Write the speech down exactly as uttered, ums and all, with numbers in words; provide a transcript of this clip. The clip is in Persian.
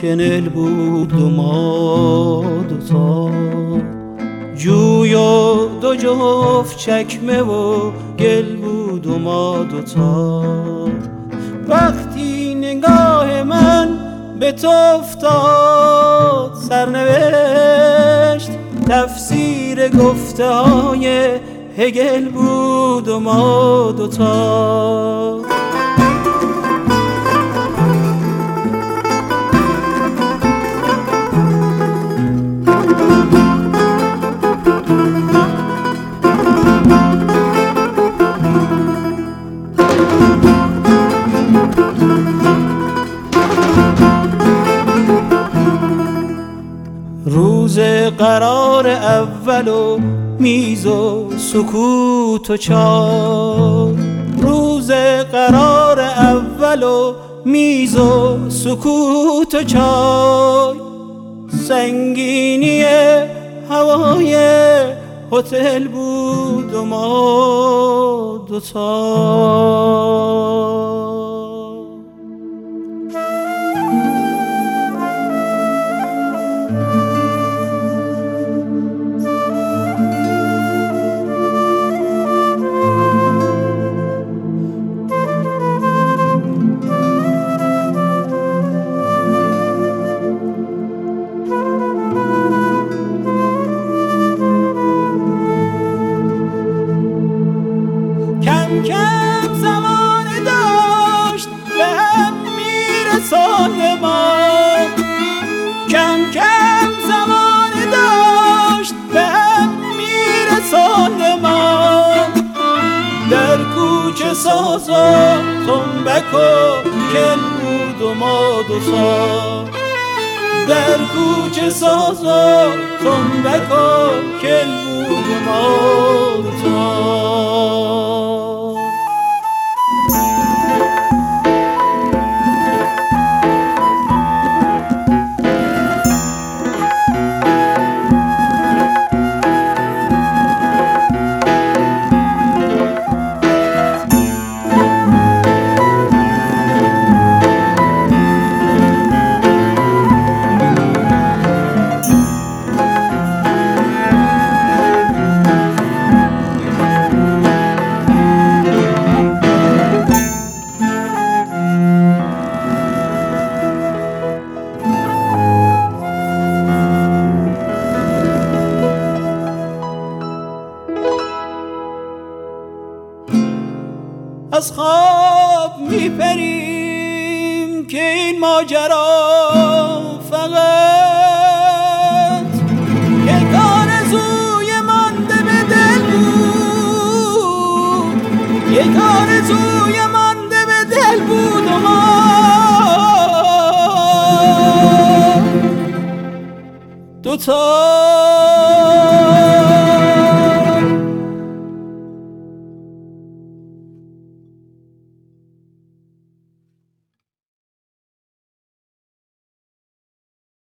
کنل بود و ما دوتا، جوی و دو جفت چکمه و گل بود و ما دوتا. وقتی نگاه من به تو افتاد سرنوشت، تفسیر گفته های هگل بود و ما دوتا. روز قرار اول و میز و سکوت و چای، روز قرار اول و میز و سکوت و چای، سنگینی هوای هتل بود و ما دوتا. کم کم زمانه داشت به هم میرساند ما، کم کم زمانه داشت به هم میرساند ما. در کوچه ساز و تنبک و کل بود و ما دوتا، در کوچه ساز و تنبک و کل بود و ما دوتا. از خواب میپریم که این ماجرا فقط یک آرزوی مانده به دل بود، یک آرزوی مانده به دل بود و ما دوتا.